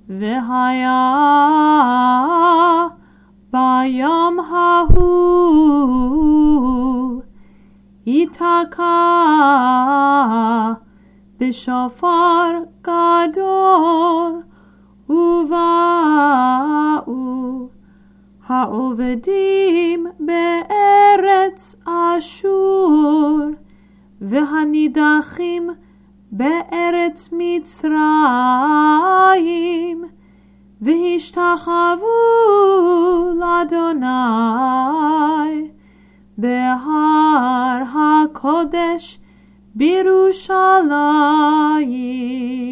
והיה ביום ההוא ייתקע בשופר גדול, ובאו העובדים בארץ אשור, והנידחים בארץ מצרים, והשתחוו לאדוני בהר הקודש בירושלים.